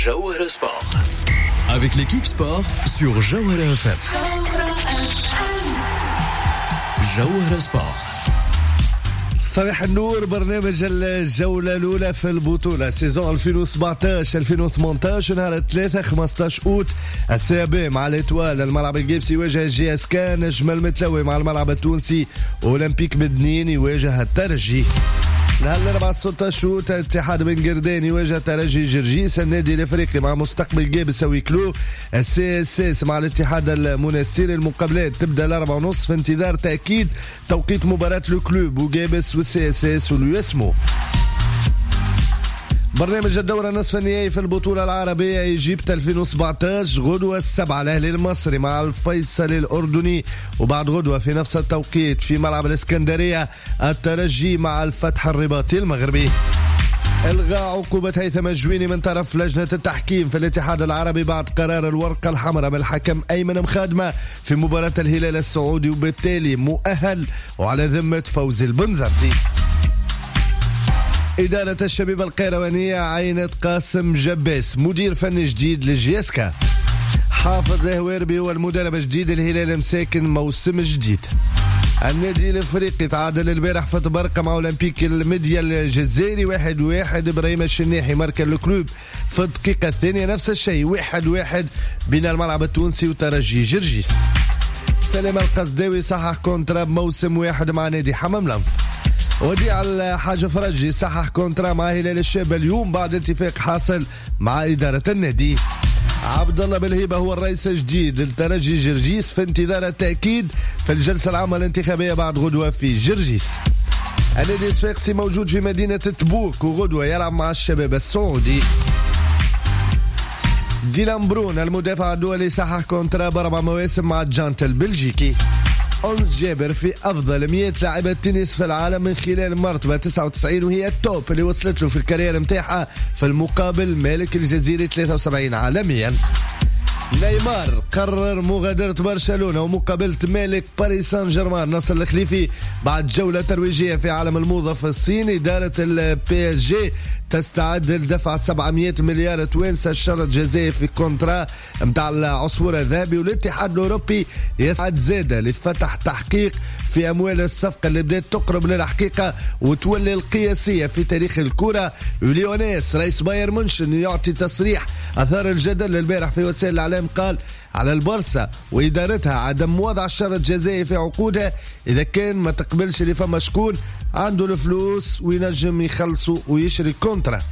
Jawhara Sport. Avec l'équipe sport sur Jawhara FM. Jawhara Sport. صباح النور. برنامج الجولة الأولى في البطولة سيزون 2017-2018 نهار 3-15 أوت. السابع مع الإتوال الملعب الجيبسي يواجه جي اس كان. نجم المتلوي مع الملعب التونسي أولمبيك بدنين يواجه الترجي. نهار 4-16 أوت الاتحاد بن قردان يواجه ترجي جرجيس. النادي الافريقي مع مستقبل جيبس ويكلو. السي اس اس مع الاتحاد المنستيري. المقابلات تبدا 4:30 في انتظار تاكيد توقيت مباراه الكلوب وجيبس والسي اس اس واليوسمو. برنامج الدورة نصف النهائي في البطولة العربية إيجيبت 2017 غدوة 7 الأهلي المصري مع الفيصل الأردني، وبعد غدوة في نفس التوقيت في ملعب الإسكندرية الترجي مع الفتح الرباطي المغربي. إلغاء عقوبة هيثم الجويني من طرف لجنة التحكيم في الاتحاد العربي بعد قرار الورقة الحمراء من الحكم أيمن مخادمة في مباراة الهلال السعودي، وبالتالي مؤهل وعلى ذمة فوزي البنزرتي. إدارة الشبيبة القيروانية عينت قاسم جباس مدير فني جديد للجيسكا. حافظ الهويربي هو المدرب الجديد. الهلال مساكن موسم جديد. النادي الافريقي تعادل البارح في تبرقة مع اولمبيك الميديا الجزائري 1-1. ابراهيم الشناحي ماركا الكلوب في الدقيقة الثانية. نفس الشيء 1-1 بين الملعب التونسي وترجي جرجيس. سلام القصداوي صحح كونترا بموسم واحد مع نادي حمام لنف. وديع الحاج فرجي صحح كونترا مع هلال الشاب اليوم بعد اتفاق حاصل مع إدارة النادي. عبد الله بالهيبة هو الرئيس الجديد للترجي جرجيس في انتظار التأكيد في الجلسة العامة الانتخابية بعد غدوة في جرجيس. النادي الصفاقسي موجود في مدينة تبوك وغدوة يلعب مع الشباب السعودي. ديلان برون المدافع الدولي صحح كونترا ب4 مواسم مع الجانت البلجيكي. أنس جابر في أفضل 100 لاعبة تنس في العالم من خلال مرتبة 99 وهي التوب اللي وصلت له في الكارير متاعها. في المقابل مالك الجزيري 73 عالميا. نيمار قرر مغادرة برشلونة ومقابلة مالك باريس سان جيرمان ناصر الخليفي بعد جولة ترويجية في عالم الموضة في الصين. إدارة البي اس جي تستعد لدفع 700 مليار توانسة الشرط جزائي في كونترا متاع العصفور الذهبي. والاتحاد الأوروبي يسعد زادة لفتح تحقيق في أموال الصفقة اللي بدأت تقرب للحقيقة وتولي القياسية في تاريخ الكرة. وليونيس رئيس باير مونشن يعطي تصريح أثار الجدل البارح في وسائل الإعلام. قال على البورصة وإدارتها عدم وضع الشرط الجزائي في عقودها إذا كان ما تقبلش اللي فما شكون عنده الفلوس وينجم يخلصوا ويشري كونترا.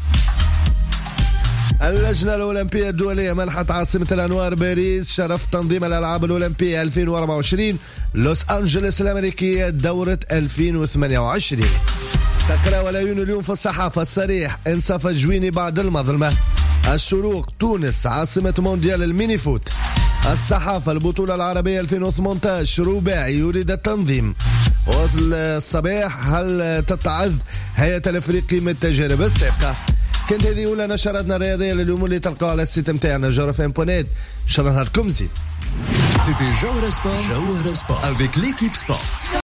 اللجنة الأولمبية الدولية منحت عاصمة الأنوار باريس شرف تنظيم الألعاب الأولمبية 2024 لوس أنجلوس الأمريكية دورة 2028. تقرأ والعيون اليوم في الصحافة الصريح انصاف الجويني بعد المظلمة. الشروق تونس عاصمة مونديال الميني فوت. الصحافة البطولة العربية 2018 رباعي يريد التنظيم. وصل الصباح هل تتعظ هيئة الافريقي من التجارب السابقة. كانت هذه أولى نشراتنا الرياضية لليوم اللي تلقاها على السيت متاعنا jawhara.net. إن شاء الله نهاركم زين. C'était Jawhara Sport avec l'équipe sport.